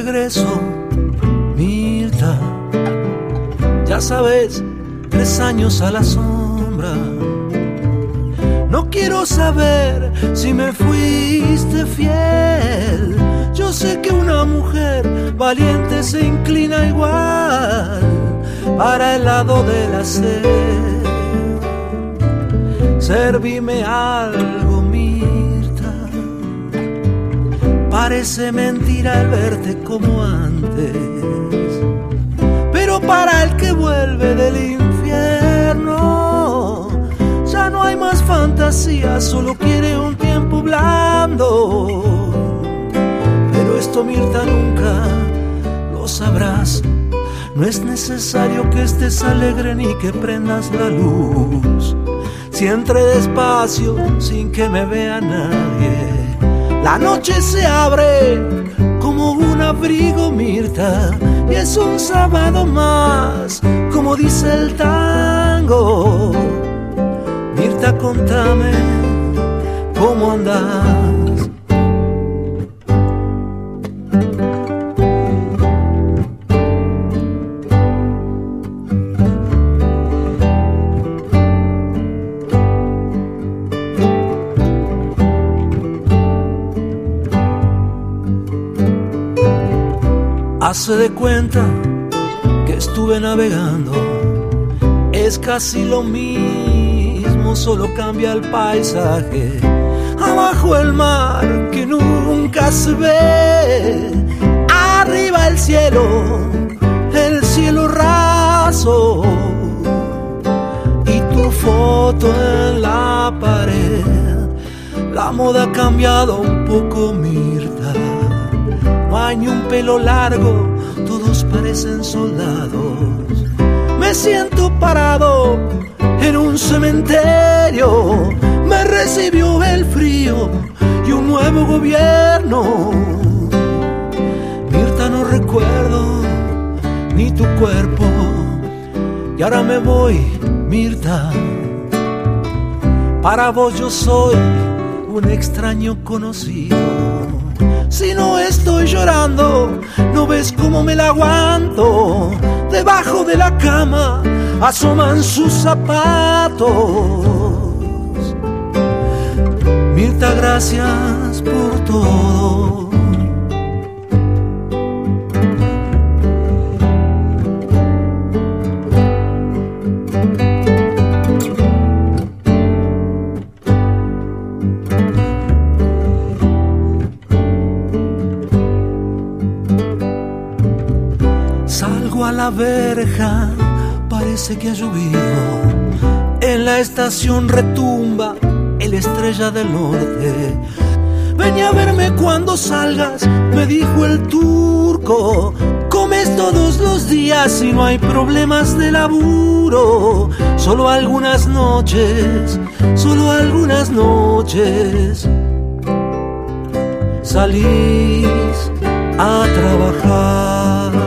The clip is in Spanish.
regreso, Mirta. Ya sabes, 3 años a la sombra. No quiero saber si me fuiste fiel. Yo sé que una mujer valiente se inclina igual para el lado de la sed. Servime algo, Mirta. Parece mentira el verte como antes, pero para el que vuelve del infierno ya no hay más fantasía, solo quiere un tiempo blando. Pero esto, Mirta, nunca lo sabrás. No es necesario que estés alegre ni que prendas la luz. Si entré despacio sin que me vea nadie, la noche se abre como un abrigo, Mirta, y es un sábado más, como dice el tango. Mirta, contame cómo andás. Hace de cuenta que estuve navegando, es casi lo mismo, solo cambia el paisaje. Abajo el mar que nunca se ve, arriba el cielo raso, y tu foto en la pared. La moda ha cambiado un poco, Mirta. No hay ni un pelo largo, todos parecen soldados. Me siento parado en un cementerio. Me recibió el frío y un nuevo gobierno. Mirta, no recuerdo ni tu cuerpo. Y ahora me voy, Mirta. Para vos yo soy un extraño conocido. Si no estoy llorando, ¿no ves cómo me la aguanto? Debajo de la cama asoman sus zapatos. Mirta, gracias por todo. A la verja, parece que ha llovido. En la estación retumba el Estrella del Norte. Ven a verme cuando salgas, me dijo el turco. Comes todos los días y no hay problemas de laburo. Solo algunas noches salís a trabajar.